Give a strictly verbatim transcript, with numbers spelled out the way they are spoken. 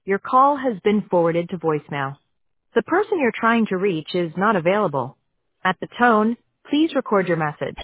Your call has been forwarded to voicemail. The person you're trying to reach is not available. At the tone, please record your message.